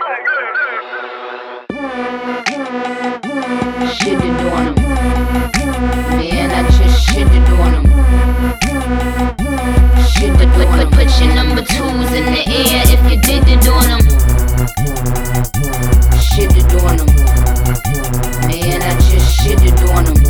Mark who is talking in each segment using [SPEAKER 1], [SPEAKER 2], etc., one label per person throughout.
[SPEAKER 1] Shitted on him. Man, I just shitted on him. Shitted on him. Put your number twos in the air if you did it on him. Shitted on him. Man, I just shitted on him.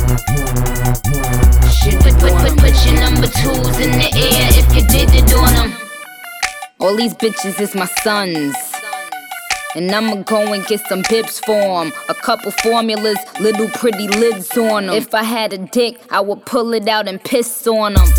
[SPEAKER 1] Shitted on him. Put your number twos in the air if you did it on him. All these bitches is my sons, and I'ma go and get some bibs for 'em. A couple formulas, little pretty lids on 'em. If I had a dick, I would pull it out and piss on 'em.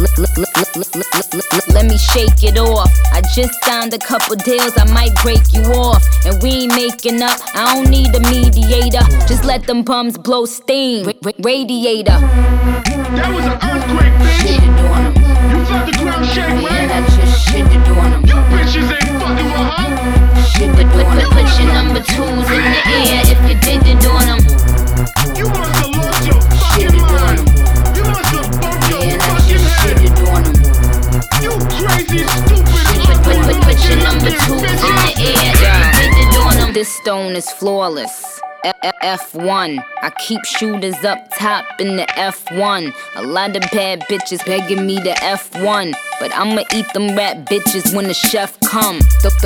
[SPEAKER 1] Let me shake it off. I just signed a couple deals, I might break you off. And we ain't making up, I don't need a mediator. Just let them bums blow steam. Radiator.
[SPEAKER 2] That was an earthquake, bitch.
[SPEAKER 1] Shitted on 'em.
[SPEAKER 2] You felt the ground shake, right?
[SPEAKER 1] Man, I just shitted on 'em.
[SPEAKER 2] You bitches ain't fucking with her.
[SPEAKER 1] Put your number twos in the air if you did it on 'em.
[SPEAKER 2] You must have lost your fucking mind. You must have bumped your
[SPEAKER 1] Man, I
[SPEAKER 2] fucking
[SPEAKER 1] just
[SPEAKER 2] head.
[SPEAKER 1] shitted on 'em.
[SPEAKER 2] You crazy, stupid, ugly,
[SPEAKER 1] Put your
[SPEAKER 2] little
[SPEAKER 1] number
[SPEAKER 2] bitches.
[SPEAKER 1] twos in the air if you did it on 'em. This stone is flawless. F1. I keep shooters up top in the F1. A lot of bad bitches begging me to F1, but I'ma eat them rap bitches when the chef come.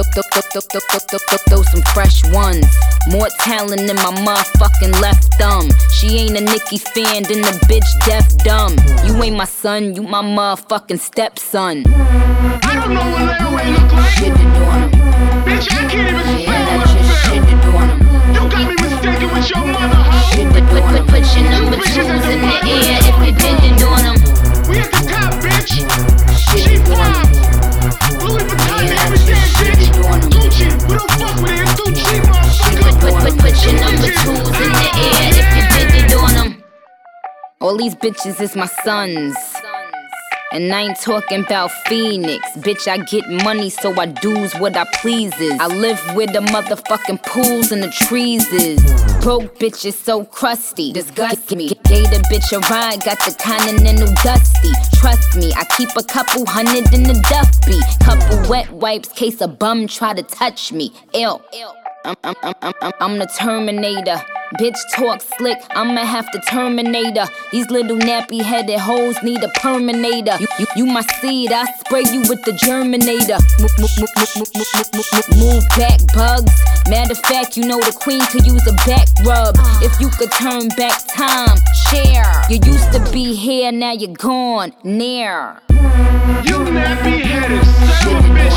[SPEAKER 1] Throw some fresh ones. More talent than my motherfucking left thumb. She ain't a Nicki fan, then the bitch deaf dumb. You ain't my son, you my motherfucking stepson.
[SPEAKER 2] I don't know what Larry look like.
[SPEAKER 1] Shitted on him.
[SPEAKER 2] Bitch, I can't even spell
[SPEAKER 1] Man, I
[SPEAKER 2] what I
[SPEAKER 1] just
[SPEAKER 2] feel.
[SPEAKER 1] shitted on him.
[SPEAKER 2] You got me mistaken with your mother, hoe.
[SPEAKER 1] Put your number twos in the air if you did it on 'em.
[SPEAKER 2] We at the top, bitch. She
[SPEAKER 1] Shitted on 'em.
[SPEAKER 2] fly. Louis Vuitton and everything, bitch. Gucci, we don't fuck with it. It's too cheap, motherfucker.
[SPEAKER 1] Put your number twos in the air if you did it on 'em. All these bitches is my sons, and I ain't talking about Phoenix. Bitch, I get money, so I do's what I pleases. I live where the motherfucking pools and the trees is. Broke bitches so crusty, disgust me. Gave the bitch a ride, got the Continental Dusty. Trust me, I keep a couple hundred in the Duffy. Couple wet wipes, case a bum try to touch me. Ew. I'm the Terminator. Bitch talk slick, I'ma have to terminate her. These little nappy headed hoes need a perminator. You my seed, I spray you with the germinator. Move back, bugs. Matter of fact, you know the queen could use a back rub. If you could turn back time, share. You used to be here, now you're gone, near.
[SPEAKER 2] You nappy headed son of a bitch.